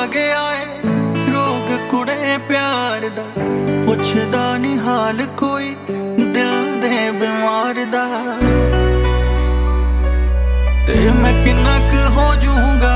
गया है रोग कुड़े प्यार दा, पुछदा नी हाल कोई दिल दे बीमार दा। ते मैं किन्ना क हो जाऊंगा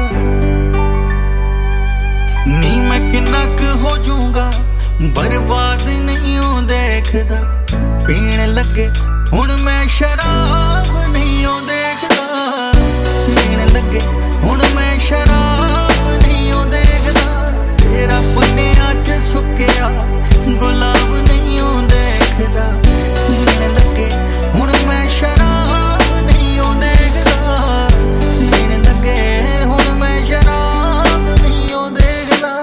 नी, मैं किन्ना क हो जाऊंगा बर्बाद नहीं हो देखदा। पीण लगे हुण मैं शराब नहीं हो देखदा, पीण लगे हुण मैं शराब नहीं हो देखदा। तेरा पन्नियां च सुक्किया गुलाब नहीं हो देखदा, पीण लगे हुण मैं शराब नहीं हो देखदा, पीण लगे हुण मैं शराब नहीं हो देखदा।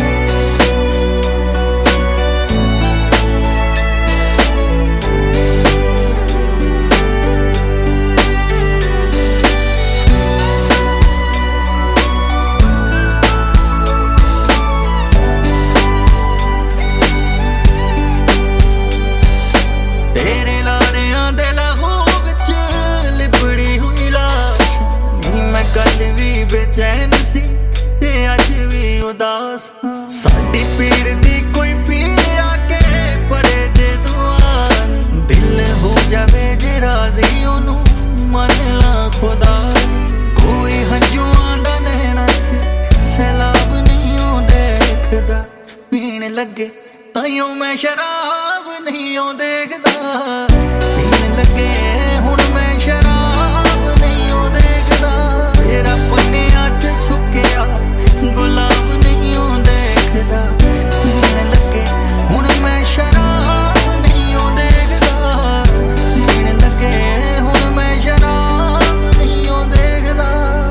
बेचैन सी ते अज भी उदास, साडी पीड़ दी कोई पीर आके पड़े जे दुआन। दिल हो जावे जे राजी ओनू मन ला खुदा, कोई हंजुआं दा नैना च सैलाब नहीं हो देखदा। पीण लगे ताइयों मैं शराब नहीं हो देखदा, पीण लगे हुण मैं शराब नहीं हो देखदा। तेरा पन्नियां च सुक्किया गुलाब नहीं हो देखदा, पीण लगे हुण मैं शराब नहीं हो देखदा, पीण लगे हुण मैं शराब नहीं हो देखदा।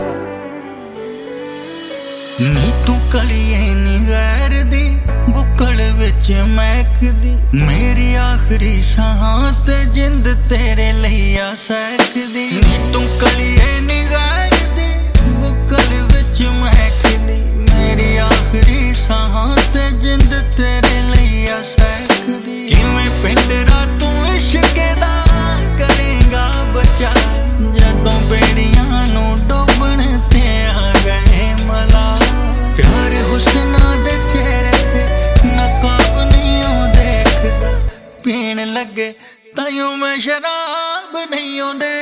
नी तू कलिए नी गैर दी बुक्कल विच महकदी, मेरी आखिरी साहां ते जिंद तेरे लईया सैकदी। नी तू कलिए नी गैर बुक्कल विच महकदी, मेरी आखिरी साहां ते जिंद तेरे लईया सैकदी। किवें पिंडरा तू इश्क दा करेगा बचा, जदों बेड़ियां नू डोबण ते आ गए मला। प्यार हुस्ना दे चेहरे ते नकाब नहीं हो देखदा, पीण लगे ताइयों मैं शराब नहीं हो देखदा।